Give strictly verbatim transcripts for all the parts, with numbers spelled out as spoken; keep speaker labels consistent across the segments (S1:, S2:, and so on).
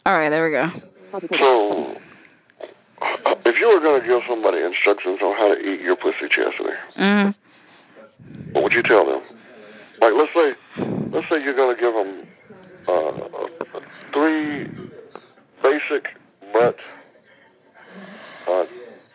S1: All right, there we go.
S2: So, uh, if you were going to give somebody instructions on how to eat your pussy, Chastity,
S1: Mm-hmm.
S2: what would you tell them? Like, let's say, let's say you're going to give them uh, three basic but uh,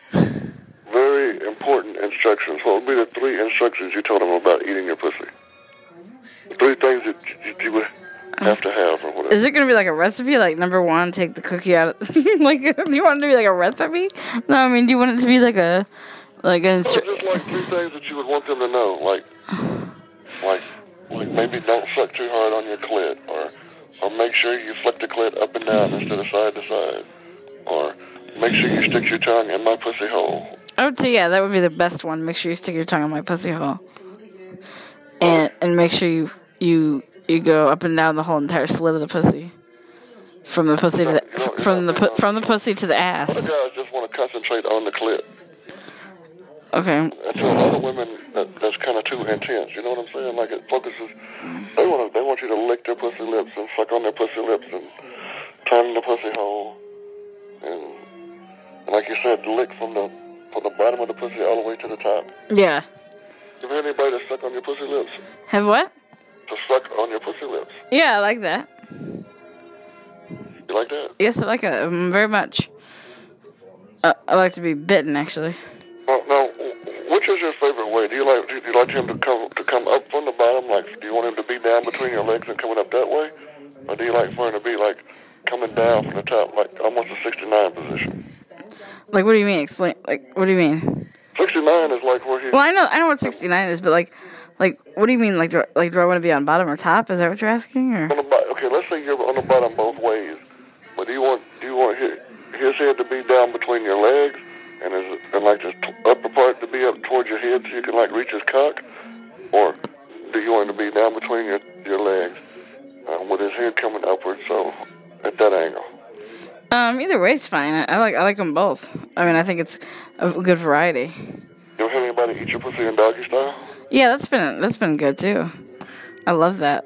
S2: very important instructions. What would be the three instructions you told them about eating your pussy? Three things that you, you would have to have or whatever.
S1: Is it going to be like a recipe? Like, number one, take the cookie out of... like, do you want it to be like a recipe? No, I mean, do you want it to be like a... Like an
S2: Instru- just like three things that you would want them to know. Like, like, like maybe don't suck too hard on your clit. Or, or make sure you flick the clit up and down instead of side to side. Or make sure you stick your tongue in my pussy hole.
S1: I would say, yeah, that would be the best one. Make sure you stick your tongue in my pussy hole. And and make sure you you you go up and down the whole entire slit of the pussy, from the pussy to the
S2: You know,
S1: from the pu-
S2: you
S1: from the pussy to the
S2: know,
S1: ass.
S2: other guys just want to concentrate on the clit.
S1: Okay.
S2: And to other women, that, that's kind of too intense. You know what I'm saying? Like it focuses. They want to. They want you to lick their pussy lips and suck on their pussy lips and turn in the pussy hole, and, and like you said, lick from the from the bottom of the pussy all the way to the top.
S1: Yeah.
S2: You ever had anybody to suck on your pussy lips?
S1: Have what?
S2: To suck on your pussy lips.
S1: Yeah, I like that.
S2: You like that?
S1: Yes, I like it um, very much. Uh, I like to be bitten, actually.
S2: Now, now, which is your favorite way? Do you like do you like him to come to come up from the bottom? Like, do you want him to be down between your legs and coming up that way, or do you like for him to be like coming down from the top, like almost a sixty-nine position?
S1: Like, what do you mean? Explain. Like, what do you mean?
S2: sixty-nine is like where he.
S1: Well, I know, I know what sixty-nine is, but like, like, what do you mean? Like, do, like, do I want to be on bottom or top? Is that what you're asking? Or
S2: On the bo- okay, let's say you're on the bottom both ways, but do you want do you want his, his head to be down between your legs, and his, and like the t- upper part to be up towards your head so you can like reach his cock, or do you want him to be down between your your legs, uh, with his head coming upward, so at that angle?
S1: um, either way is fine. I, I like, I like them both. I mean, I think it's a good variety.
S2: You ever had anybody eat your pussy in doggy style?
S1: Yeah, that's been that's been good too. I love that.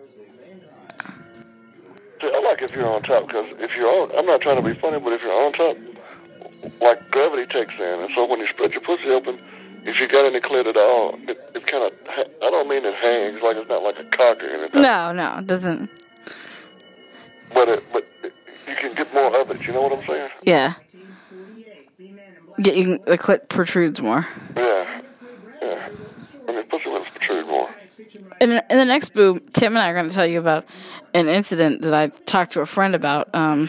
S2: See, I like if you're on top, because if you're on, I'm not trying to be funny, but if you're on top, like gravity takes in, and so when you spread your pussy open, if you got any clit at all, it, it kind of, I don't mean it hangs, like it's not like a cock or anything.
S1: No, no, it doesn't.
S2: But it, but it, you can get more of it, you know what I'm saying?
S1: Yeah. Get you can, the clit protrudes more.
S2: Yeah, yeah. I mean, pussy lips protrude more.
S1: In, in the next boo, Tim and I are going to tell you about an incident that I talked to a friend about. Um,